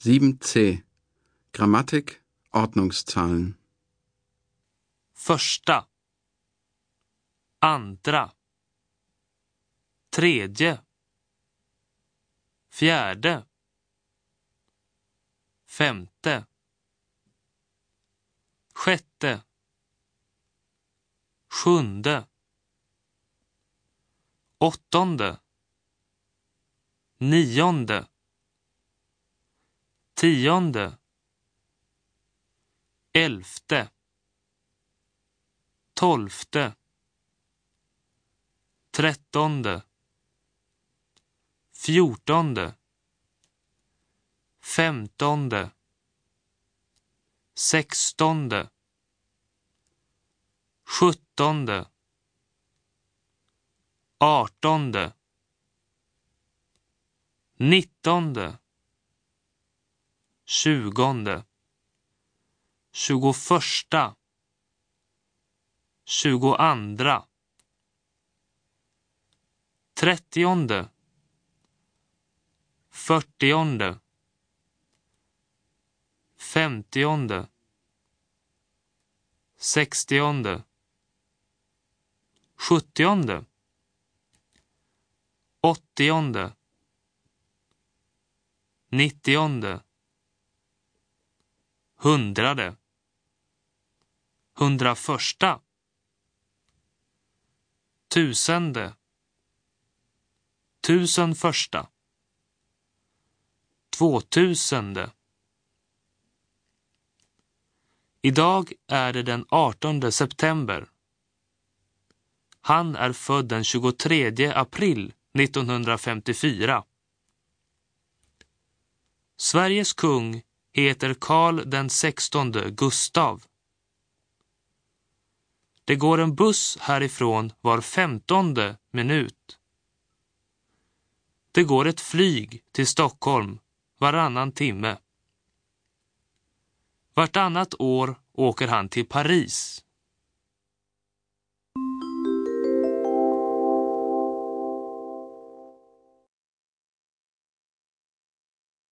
7c. Grammatik, Ordnungszahlen. Första, andra, tredje, fjärde, femte, sjätte, sjunde, åttonde, nionde, tionde, elfte, tolfte, trettonde, fjortonde, femtonde, sextonde, sjuttonde, artonde, nittonde, tjugonde, tjugoförsta, tjugoandra, trettionde, fyrtionde, femtionde, sextionde, sjuttionde, åttionde, nittionde, hundrade, hundraförsta, tusende, tusenförsta, tvåtusende. Idag är det den 18 september. Han är född den 23 april 1954. Sveriges kung heter Karl den 16 Gustav. Det går en buss härifrån var 15:e minut. Det går ett flyg till Stockholm varannan timme. Vartannat år åker han till Paris.